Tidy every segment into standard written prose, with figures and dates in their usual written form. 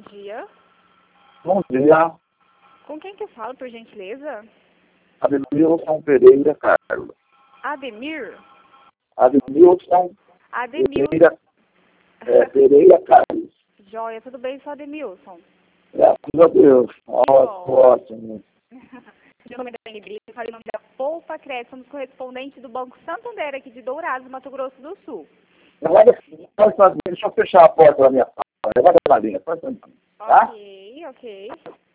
dia. Bom dia. Com quem que eu falo, por gentileza? Ademilson Pereira Carlos. Ademir? Ademilson Ademilson. Pereira Carlos. Joia, tudo bem, sou Ademilson. Graças a Deus. Ótimo. Meu nome é Dani Brito, eu falei o nome da Poupa Crédito, somos correspondentes do Banco Santander aqui de Dourados, Mato Grosso do Sul. Deixa eu fechar a porta da minha sala. Levanta na linha, tá? Ok.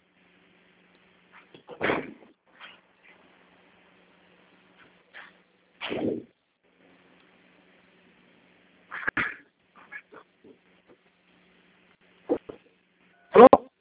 Pronto?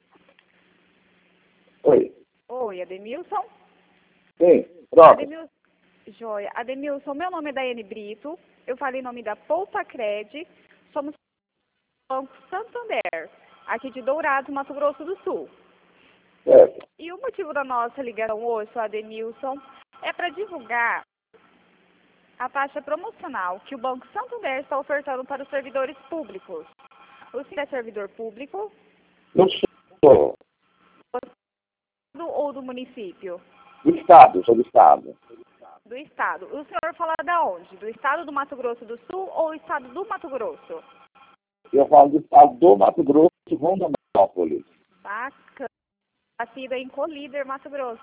Oi, Ademilson? Sim, pronto. Ademilson, joia. Ademilson, meu nome é Daiane Brito, eu falei em nome da Poupa Cred, somos Banco Santander, aqui de Dourados, Mato Grosso do Sul. Certo. E o motivo da nossa ligação hoje, Ademilson, é para divulgar a taxa promocional que o Banco Santander está ofertando para os servidores públicos. O senhor é servidor público? Eu sou Ou do município? do Estado, sou do Estado. Do Estado. O senhor fala da onde? Do Estado do Mato Grosso do Sul ou do Estado do Mato Grosso? Eu falo do Estado do Mato Grosso, Rondonópolis. Bacana. Nascida em Colíder, Mato Grosso.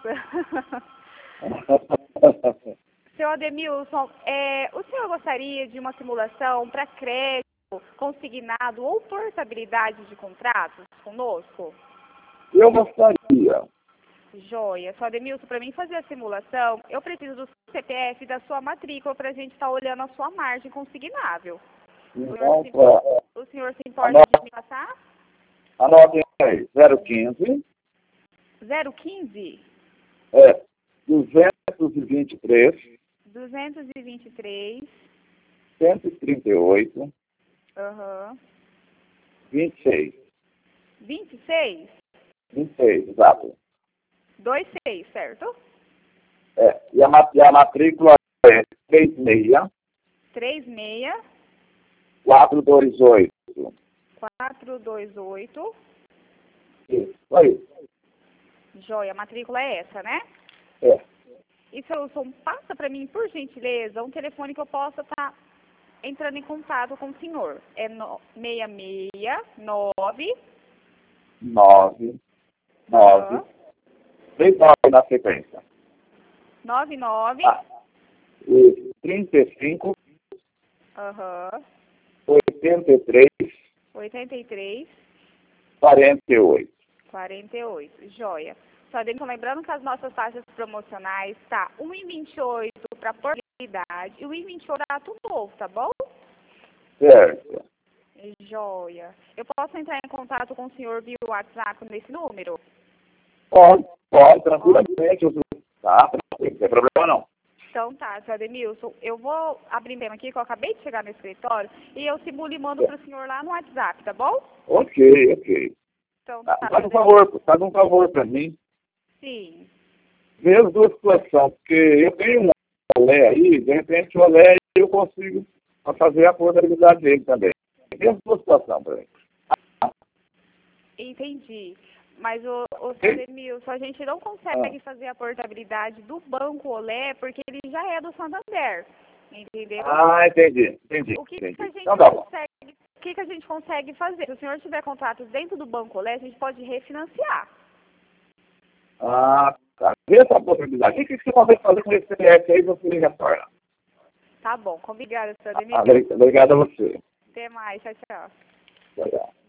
Seu Ademilson, o senhor gostaria de uma simulação para crédito, consignado ou portabilidade de contratos conosco? Eu gostaria. Joia. Seu Ademilson, para mim fazer a simulação, eu preciso do CPF e da sua matrícula para a gente estar olhando a sua margem consignável. Então, O senhor se importa de me passar? Anotem aí, 015. 015? 223. 223. 138. 26. 26? 26, exato. 26, certo? E a matrícula é 36. 36. 428. 428. Isso aí. Joia, a matrícula é essa, né? E, seu Wilson, passa para mim, por gentileza, um telefone que eu possa estar entrando em contato com o senhor. É 669 9. 3 9 na sequência. 99 35. 83 48. 48. Joia. Só lembrando que as nossas taxas promocionais tá 1,28 para portabilidade e 1,28 para tudo novo, tá bom? Certo. Joia. Eu posso entrar em contato com o senhor via WhatsApp nesse número? Pode, tranquilamente. Tá, não tem problema não. Então tá, seu Ademilson, eu vou abrir mesmo aqui, que eu acabei de chegar no escritório, e eu simulo e mando pro senhor lá no WhatsApp, tá bom? Ok. Então tá. Faz um favor para mim. Sim. Vê as duas situações, porque eu tenho um olé aí, de repente o olé eu consigo fazer a portabilidade dele também. Vê as duas situações para mim. Entendi. Mas, o seu Ademilson, a gente não consegue fazer a portabilidade do Banco Olé porque ele já é do Santander. Entendeu? Entendi. O que a gente Então tá bom. consegue, o que a gente consegue fazer? Se o senhor tiver contratos dentro do Banco Olé, a gente pode refinanciar. Tá. Vê essa possibilidade. O que você consegue fazer com esse CPF aí, você me retorna. Tá bom. Obrigada, seu Ademilson. Obrigado a você. Até mais. Tchau, tchau. Tchau.